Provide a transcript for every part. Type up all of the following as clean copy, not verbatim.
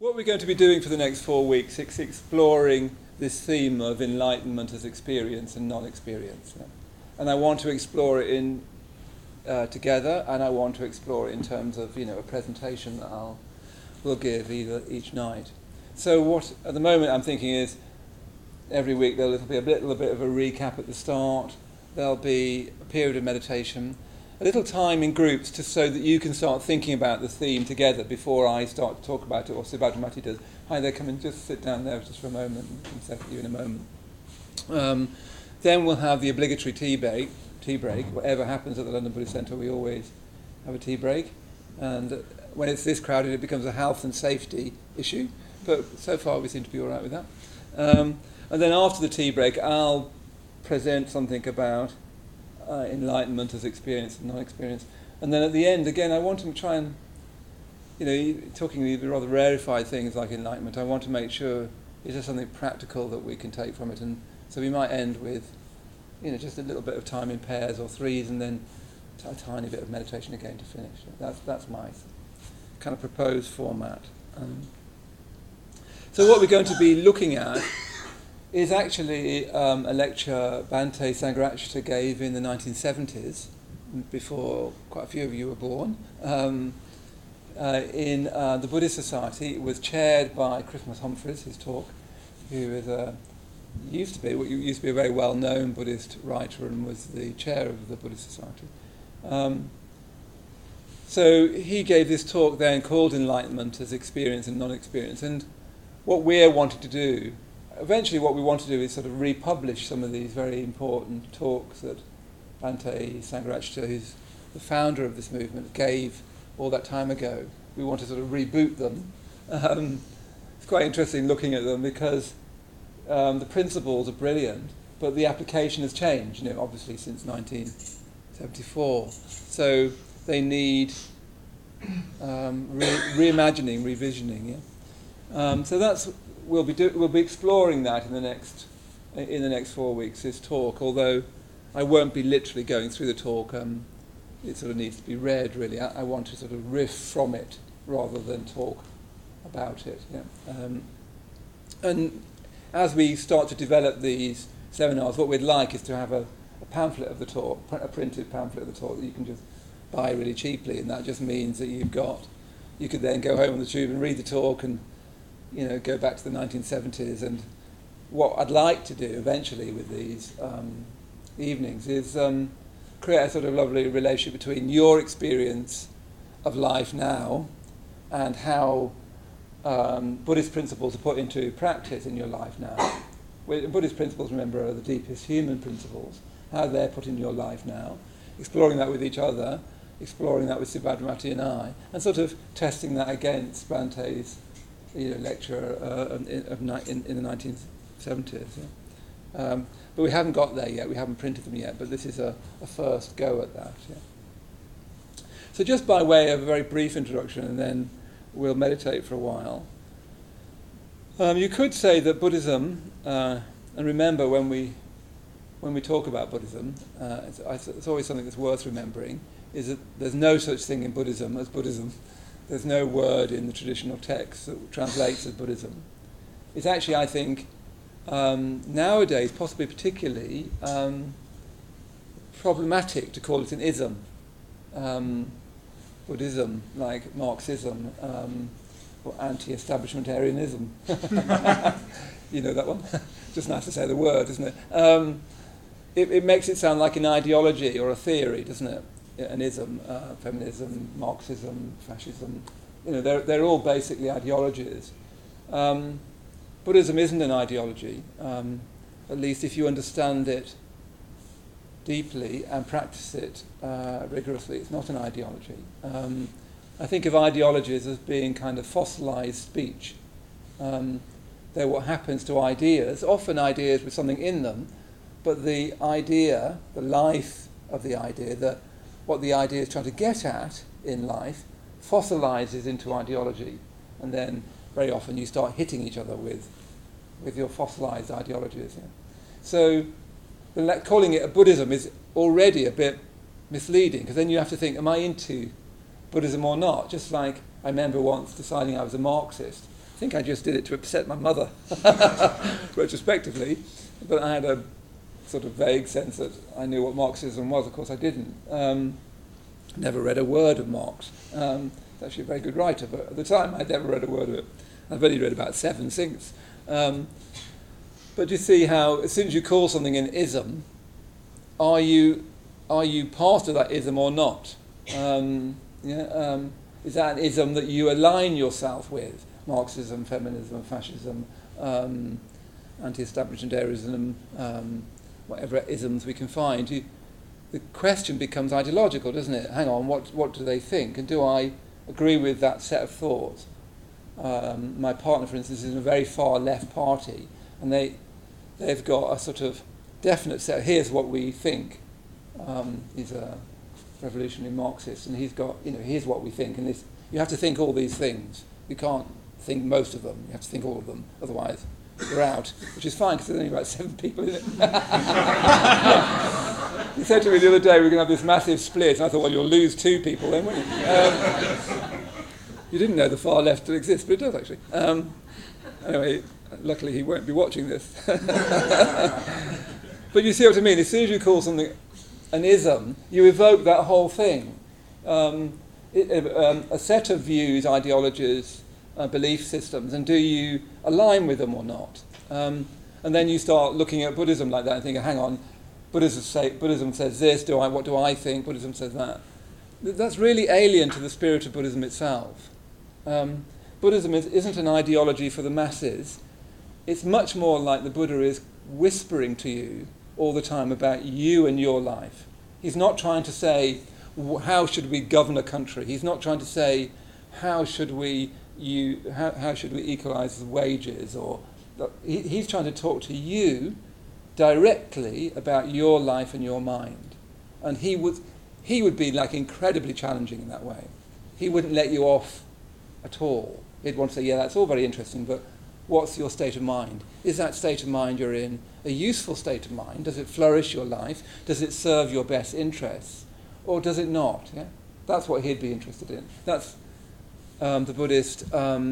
What we're going to be doing for the next 4 weeks is exploring this theme of enlightenment as experience and non-experience. Yeah? And I want to explore it together, and I want to explore it in terms of a presentation that we'll give each night. So what at the moment I'm thinking is every week there'll be a little bit of a recap at the start. There'll be a period of meditation, a little time in groups just so that you can start thinking about the theme together before I start to talk about it, or Subhadramati does. Hi there, come and just sit down there just for a moment, and I'll set you in a moment. Then we'll have the obligatory tea break. Whatever happens at the London Buddhist Centre, we always have a tea break. And when it's this crowded, it becomes a health and safety issue. But so far, we seem to be all right with that. And then after the tea break, I'll present something about enlightenment as experience and non-experience. And then at the end, again, I want to try and, talking the rather rarefied things like enlightenment, I want to make sure it's just something practical that we can take from it. And so we might end with, just a little bit of time in pairs or threes, and then a tiny bit of meditation again to finish. That's my kind of proposed format. So what we're going to be looking at is actually a lecture Bhante Sangharakshita gave in the 1970s, before quite a few of you were born, in the Buddhist Society. It was chaired by Christmas Humphreys, his talk, who is used to be a very well-known Buddhist writer and was the chair of the Buddhist Society. So he gave this talk then called Enlightenment as Experience and Non-Experience. And what we're wanting to do, eventually what we want to do is sort of republish some of these very important talks that Bhante Sangharakshita, who's the founder of this movement, gave all that time ago. We want to sort of reboot them. It's quite interesting looking at them because the principles are brilliant, but the application has changed, obviously since 1974. So they need reimagining, revisioning. Yeah? So that's we'll be exploring that in the next 4 weeks. This talk, although I won't be literally going through the talk. It sort of needs to be read. Really, I want to sort of riff from it rather than talk about it. Yeah? And as we start to develop these seminars, what we'd like is to have a pamphlet of the talk, a printed pamphlet of the talk that you can just buy really cheaply, and that just means that you could then go home on the tube and read the talk and go back to the 1970s. And what I'd like to do eventually with these evenings is create a sort of lovely relationship between your experience of life now and how Buddhist principles are put into practice in your life now. Buddhist principles, remember, are the deepest human principles, how they're put in your life now, exploring that with each other, exploring that with Subhadramati and I, and sort of testing that against Bhante's lecture in the 1970s. Yeah? But we haven't got there yet, we haven't printed them yet, but this is a first go at that. Yeah? So just by way of a very brief introduction, and then we'll meditate for a while. You could say that Buddhism, and remember when we talk about Buddhism, it's always something that's worth remembering, is that there's no such thing in Buddhism as Buddhism. There's no word in the traditional text that translates as Buddhism. It's actually, I think, nowadays, possibly particularly, problematic to call it an ism. Buddhism, like Marxism, or anti-establishmentarianism. You know that one? Just nice to say the word, isn't it? It makes it sound like an ideology or a theory, doesn't it? An ism, feminism, Marxism, fascism. They're all basically ideologies. Buddhism isn't an ideology, at least if you understand it deeply and practice it rigorously. It's not an ideology. I think of ideologies as being kind of fossilized speech. They're what happens to ideas, often ideas with something in them, but the idea, the life of the idea, what the idea is trying to get at in life, fossilizes into ideology. And then very often you start hitting each other with your fossilized ideologies. Yeah? So calling it a Buddhism is already a bit misleading, because then you have to think, am I into Buddhism or not? Just like I remember once deciding I was a Marxist, think I just did it to upset my mother, retrospectively, but I had a sort of vague sense that I knew what Marxism was. Of course, I didn't. Never read a word of Marx. He's actually a very good writer, but at the time I'd never read a word of it. I've only read about 7 since. But you see how, as soon as you call something an ism, are you part of that ism or not? Is that an ism that you align yourself with? Marxism, feminism, fascism, anti-establishmentarianism, whatever isms we can find. The question becomes ideological, doesn't it? Hang on, what do they think? And do I agree with that set of thoughts? My partner, for instance, is in a very far left party, and they've got a sort of definite set. Here's what we think. He's a revolutionary Marxist, and he's got, here's what we think. And you have to think all these things. You can't think most of them. You have to think all of them. Otherwise, you're out. Which is fine because there's only about 7 people in it. He said to me the other day, we're going to have this massive split. And I thought, well, you'll lose 2 people then, won't you? You didn't know the far left still exists, but it does actually. Anyway, luckily he won't be watching this. But you see what I mean? As soon as you call something an ism, you evoke that whole thing. A set of views, ideologies, belief systems, and do you align with them or not? And then you start looking at Buddhism like that and thinking, hang on, Buddhism says this, what do I think? Buddhism says that. That's really alien to the spirit of Buddhism itself. Buddhism isn't an ideology for the masses. It's much more like the Buddha is whispering to you all the time about you and your life. He's not trying to say, how should we govern a country? He's not trying to say, how should we equalise the wages? He's trying to talk to you directly about your life and your mind. And he would be like incredibly challenging in that way. He wouldn't let you off at all. He'd want to say, yeah, that's all very interesting, but what's your state of mind? Is that state of mind you're in a useful state of mind? Does it flourish your life? Does it serve your best interests? Or does it not? Yeah? That's what he'd be interested in. That's the Buddhist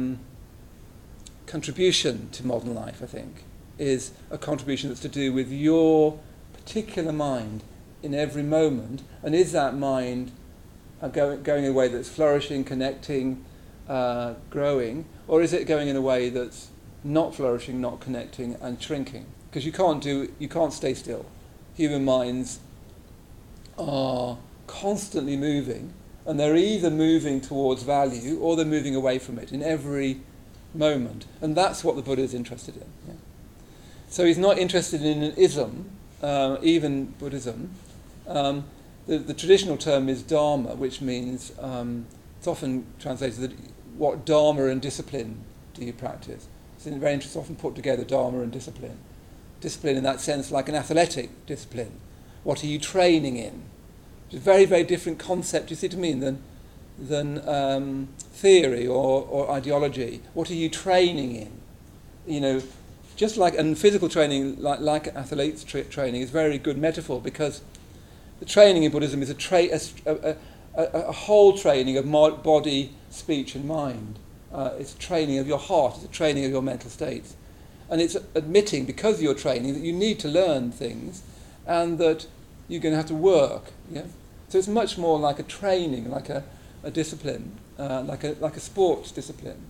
contribution to modern life, I think, is a contribution that's to do with your particular mind in every moment, and is that mind going in a way that's flourishing, connecting, growing, or is it going in a way that's not flourishing, not connecting, and shrinking? Because you can't stay still. Human minds are constantly moving, and they're either moving towards value or they're moving away from it in every moment, and that's what the Buddha is interested in. Yeah. So he's not interested in an ism, even Buddhism. The traditional term is dharma, which means, it's often translated that what dharma and discipline do you practice? It's very interesting, often put together, dharma and discipline. Discipline in that sense, like an athletic discipline. What are you training in? It's a very, very different concept, you see what I mean, than theory or ideology. What are you training in? Just like, and physical training, like athletes training, is a very good metaphor, because the training in Buddhism is a whole training of body, speech and mind. It's a training of your heart, it's a training of your mental states. And it's admitting, because you're training, that you need to learn things and that you're going to have to work. Yeah? So it's much more like a training, like a discipline, like a sports discipline.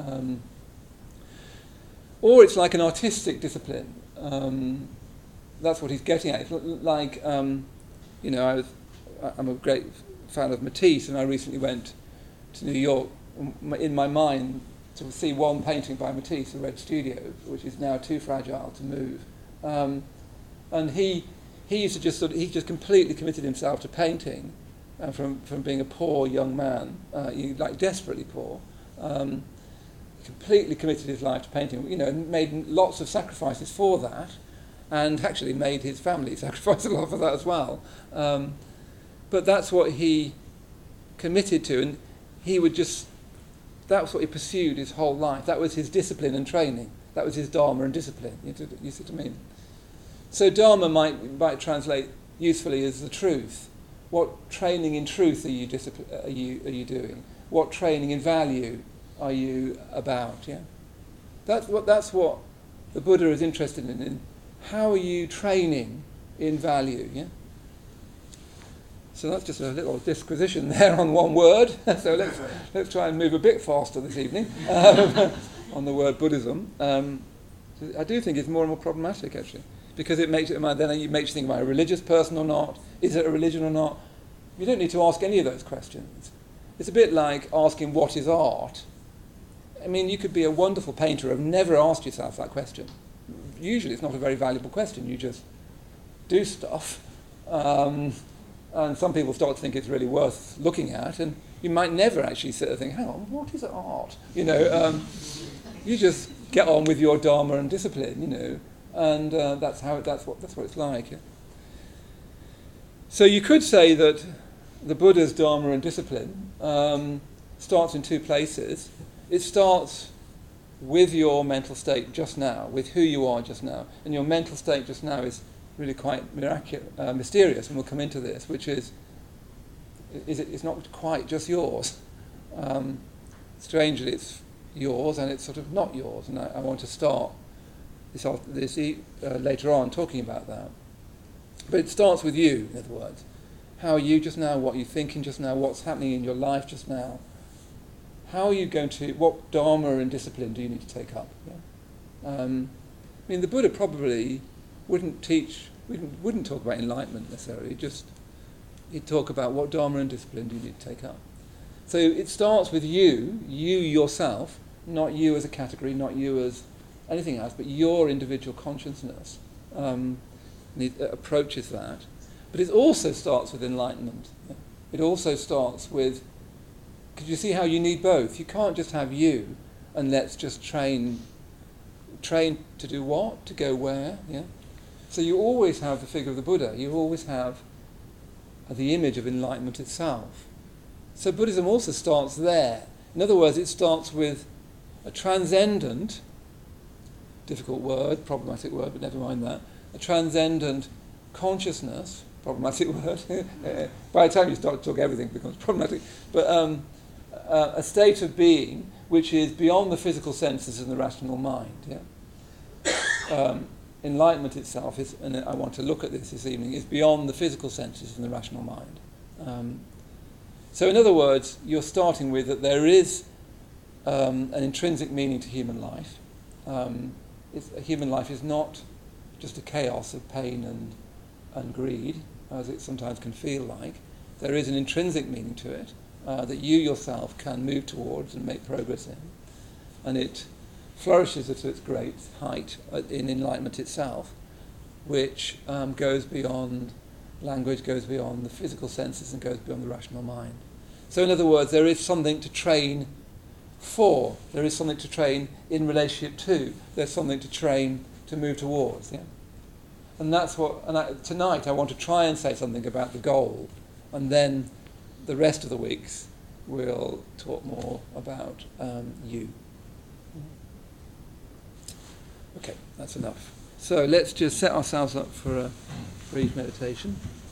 Or it's like an artistic discipline. That's what he's getting at. It's like, I'm a great fan of Matisse, and I recently went to New York in my mind to see one painting by Matisse, the Red Studio, which is now too fragile to move. And he used to he just completely committed himself to painting, from being a poor young man, desperately poor. Completely committed his life to painting, and made lots of sacrifices for that, and actually made his family sacrifice a lot for that as well. But that's what he committed to, and that's what he pursued his whole life. That was his discipline and training. That was his dharma and discipline. You see what I mean? So dharma might translate usefully as the truth. What training in truth are you doing? What training in value are you about? Yeah. That's what the Buddha is interested in how are you training in value, yeah? So that's just a little disquisition there on one word. So let's try and move a bit faster this evening on the word Buddhism. I do think it's more and more problematic, actually, because it makes you think, am I a religious person or not? Is it a religion or not? You don't need to ask any of those questions. It's a bit like asking what is art. I mean, you could be a wonderful painter and have never asked yourself that question. Usually it's not a very valuable question. You just do stuff. And some people start to think it's really worth looking at, and you might never actually sit there and think, hang on, what is art? You just get on with your dharma and discipline, and that's what it's like. Yeah? So you could say that the Buddha's dharma and discipline starts in two places. It starts with your mental state just now, with who you are just now, and your mental state just now is really quite mysterious, and we'll come into this, which is it's not quite just yours. Strangely, it's yours, and it's sort of not yours, and I want to start this later on talking about that. But it starts with you, in other words. How are you just now? What are you thinking just now? What's happening in your life just now? How are you going to, what dharma and discipline do you need to take up? Yeah? The Buddha probably wouldn't talk about enlightenment necessarily, he'd talk about what dharma and discipline do you need to take up. So it starts with you yourself, not you as a category, not you as anything else, but your individual consciousness approaches that. But it also starts with enlightenment. It also starts with, because you see how you need both. You can't just have you and let's just train to do what? To go where? Yeah. So you always have the figure of the Buddha. You always have the image of enlightenment itself. So Buddhism also starts there. In other words, it starts with a transcendent, difficult word, problematic word, but never mind that, a transcendent consciousness, problematic word. By the time you start to talk, everything becomes problematic. But a state of being which is beyond the physical senses and the rational mind. Yeah. Enlightenment itself is, and I want to look at this evening, is beyond the physical senses and the rational mind. So in other words, you're starting with that there is an intrinsic meaning to human life. Human life is not just a chaos of pain and greed, as it sometimes can feel like. There is an intrinsic meaning to it that you yourself can move towards and make progress in. And it flourishes at its great height in enlightenment itself, which goes beyond language, goes beyond the physical senses and goes beyond the rational mind. So in other words, there is something to train for, there is something to train in relationship to, there's something to train to move towards. Yeah? And that's what, tonight I want to try and say something about the goal, and then the rest of the weeks we'll talk more about you. Okay, that's enough. So let's just set ourselves up for a brief meditation.